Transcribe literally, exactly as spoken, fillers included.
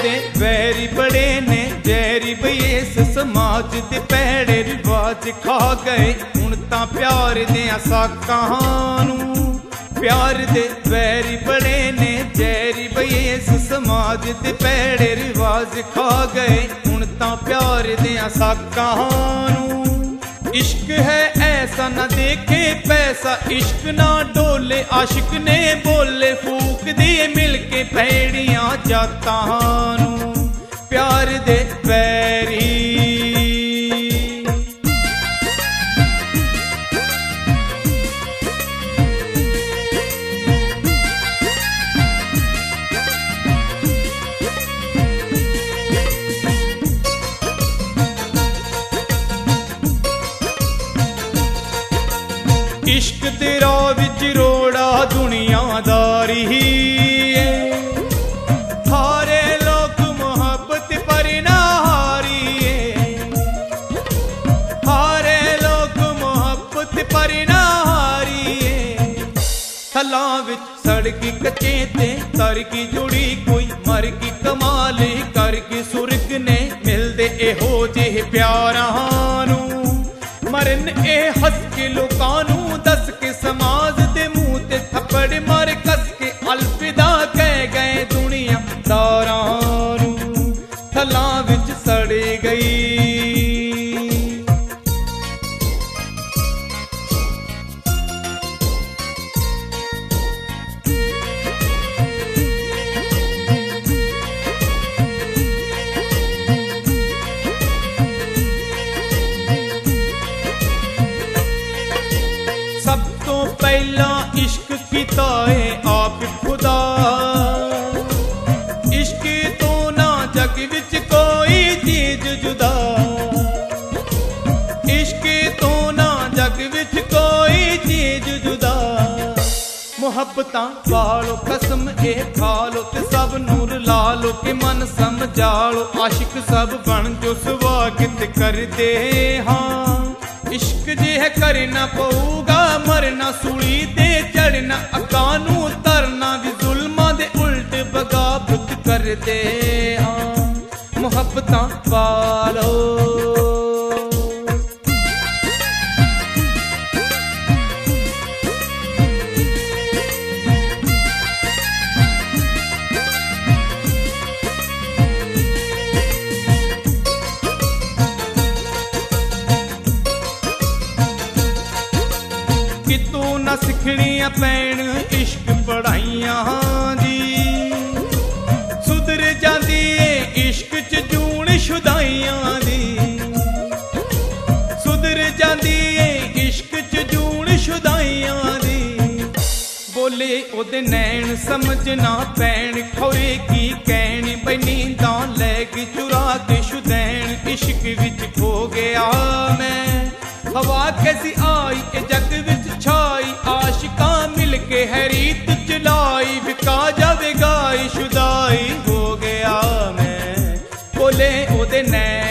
दे vary बड़े ने जैरी बई इस समाज दे भैड़े रिवाज खा गए हुण तां प्यार दियां साकां नूं। प्यार दे वैरी बड़े ने जैरी बई इस समाज दे भैड़े रिवाज खा गए हुण तां प्यार दियां साकां नूं। इश्क है ऐसा ना देखे पैसा, इश्क ना डोले आशिक ने बोले फूक दिए मिलके भैड़ियां जातां नूं। प्यार दे वैरी इश्क दे राह विच रोड़ा दुनियादारी हारे लोग मोहब्बत पर ना हारी हारे लोग मोहब्बत पर ना हारी। थलां विच सड़की कच्चे ते तर की जुड़ी कोई मर की कमाल करके सुर्ग ने मिलदे एहो जेह प्यारां नूं। मरन ए हस के लोकां नूं दस के समाज दे मुंह ते थप्पड़ मार कस के अलविदा कह गए दुनिया दारां नूं। थलां विच सड़ गई पहला इश्क कीता है आप खुदा। इश्क तो ना जग विच कोई चीज जुदा, इश्क तो ना जग विच कोई चीज जुदा। मुहब्बतां पालो कसम ए खा लो ते सब नूर ला लो के मन समझा लो। आशिक सब बन जो स्वागत करदे हां। इश्क जे है करना पऊगा मरना सूली ते चढ़ना अकानू तरना भी जुल्मां दे उल्ट बगावत कर दे हाँ। मुहब्बतां पालो कितों ना सिखणियां पैण इश्क पढ़ाइयां दी। सुधर जांदी ए इश्क च जून शुदाइयां दी। सुधर जांदी ए इश्क च जून शुदाइयां दी। बोले ओदे नैन समझना पैण खोए की कहण बई नींदां लै के चुरा के शुदैन। इश्क विच खो गया मैं हवा कैसी आई के जग विच छाई। आशिकां मिल के है रीत चलाई बिका जावे गाई शुदाई हो गया मैं। बोले ओदे नैन